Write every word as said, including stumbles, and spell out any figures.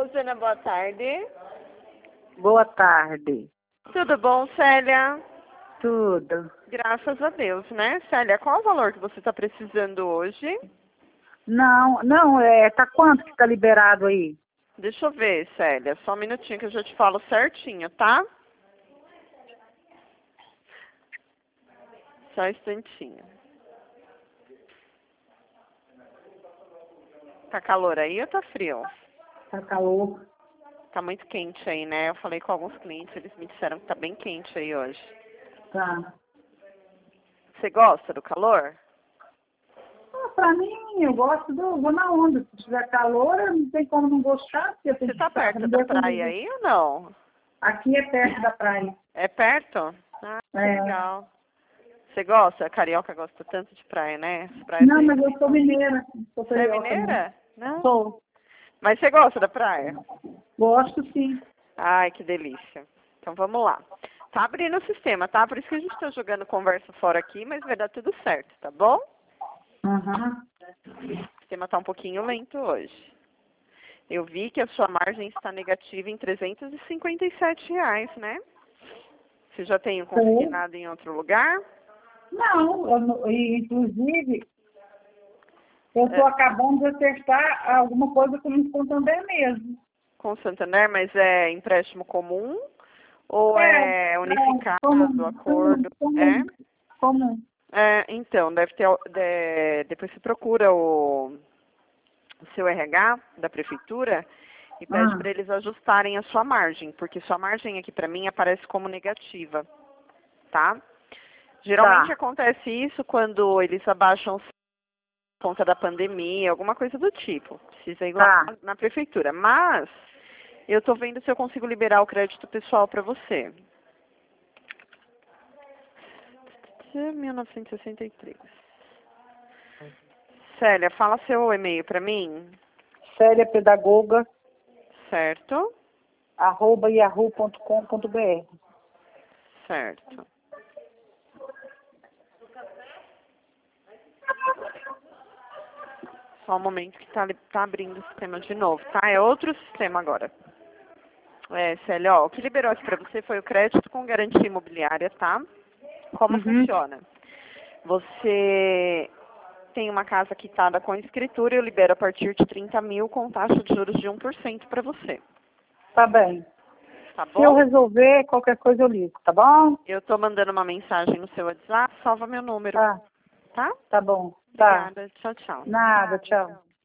Rosana, boa tarde. Boa tarde. Tudo bom, Célia? Tudo. Graças a Deus, né? Célia, qual o valor que você está precisando hoje? Não, não, é, tá quanto que tá liberado aí? Deixa eu ver, Célia. Só um minutinho que eu já te falo certinho, tá? Só um instantinho. Tá calor aí ou tá frio? Tá calor. Tá muito quente aí, né? Eu falei com alguns clientes, eles me disseram que tá bem quente aí hoje. Tá. Você gosta do calor? Ah, pra mim, eu gosto do, vou na onda. Se tiver calor, não tem como não gostar. Porque eu tenho Você tá que perto da praia aí ou não? Aqui é perto da praia. É perto? Ah, que É. legal. Você gosta? A carioca gosta tanto de praia, né? As praias Não, aí mas eu ficam- sou mineira. Sou Você é carioca, mineira? não. Não. Sou. Mas você gosta da praia? Gosto sim. Ai, que delícia. Então vamos lá. Tá abrindo o sistema, tá? Por isso que a gente tá jogando conversa fora aqui, mas vai dar tudo certo, tá bom? Aham. O sistema tá um pouquinho lento hoje. Eu vi que a sua margem está negativa em trezentos e cinquenta e sete reais, né? Você já tem um consignado em outro lugar? Não, eu não- e, inclusive, eu estou É, acabando de acertar alguma coisa com o Santander mesmo. com o Santander, mas é empréstimo comum ou É, é não, unificado o comum, comum, acordo? É? comum, comum. É, então, deve ter, de- depois você procura o, o seu R H da prefeitura e pede Ah, para eles ajustarem a sua margem, porque sua margem aqui para mim aparece como negativa, tá? Geralmente tá, acontece isso quando eles abaixam por conta da pandemia, alguma coisa do tipo. Precisa ir lá tá. na prefeitura. Mas eu estou vendo se eu consigo liberar o crédito pessoal para você. mil novecentos e sessenta e três. Célia, fala seu e-mail para mim. Célia Pedagoga, Certo? arroba yahoo ponto com ponto br. Certo. Só um momento que está tá abrindo o sistema de novo, tá? É outro sistema agora. É, Célia, ó, o que liberou aqui para você foi o crédito com garantia imobiliária, tá? Como Uhum. funciona? Você tem uma casa quitada com escritura e eu libero a partir de trinta mil com taxa de juros de um por cento para você. Tá bem. Tá Se eu bom? resolver, qualquer coisa eu ligo, tá bom? Eu tô mandando uma mensagem no seu WhatsApp, salva meu número, Tá, tá? tá bom. Tá. Obrigada. Tchau, tchau. Nada, tchau.